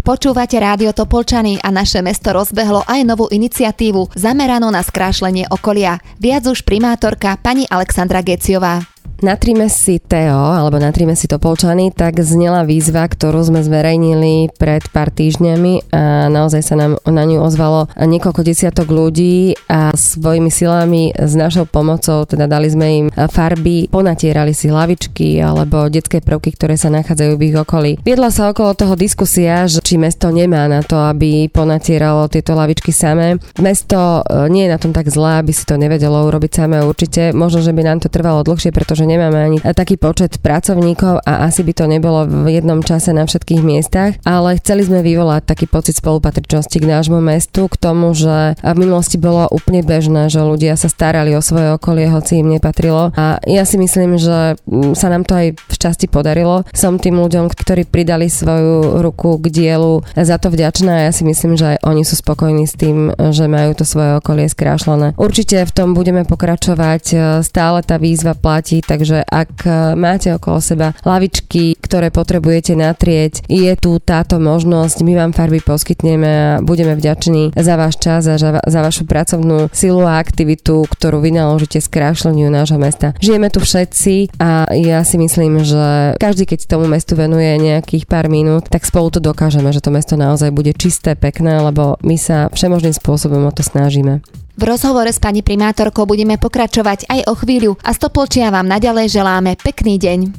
Počúvate Rádio Topolčany a naše mesto rozbehlo aj novú iniciatívu zameranú na skrášlenie okolia. Viac už primátorka pani Alexandra Geciová. Natrime si Teo, alebo Natrime si Topolčany, tak znela výzva, ktorú sme zverejnili pred pár týždňami a naozaj sa nám na ňu ozvalo niekoľko desiatok ľudí a svojimi silami s našou pomocou, teda dali sme im farby, ponatierali si hlavičky alebo detské prvky, ktoré sa nachádzajú v ich okolí. Viedla sa okolo toho diskusia, že či mesto nemá na to, aby ponatieralo tieto hlavičky samé. Mesto nie je na tom tak zlé, aby si to nevedelo urobiť samé určite. Možno, že by nám to trvalo dlhšie, pretože nemáme ani taký počet pracovníkov a asi by to nebolo v jednom čase na všetkých miestach, ale chceli sme vyvolať taký pocit spolupatričnosti k nášmu mestu, k tomu, že v minulosti bolo úplne bežné, že ľudia sa starali o svoje okolie, hoci im nepatrilo a ja si myslím, že sa nám to aj v časti podarilo. Som tým ľuďom, ktorí pridali svoju ruku k dielu, za to vďačná a ja si myslím, že aj oni sú spokojní s tým, že majú to svoje okolie skrášlené. Určite v tom budeme pokračovať, stále tá výzva platí, takže ak máte okolo seba lavičky, ktoré potrebujete natrieť, je tu táto možnosť, my vám farby poskytneme a budeme vďační za váš čas a za vašu pracovnú silu a aktivitu, ktorú vynaložíte skrášleniu nášho mesta. Žijeme tu všetci a ja si myslím, že každý, keď tomu mestu venuje nejakých pár minút, tak spolu to dokážeme, že to mesto naozaj bude čisté, pekné, lebo my sa všemožným spôsobom o to snažíme. V rozhovore s pani primátorkou budeme pokračovať aj o chvíľu a z Topolčia vám naďalej želáme pekný deň.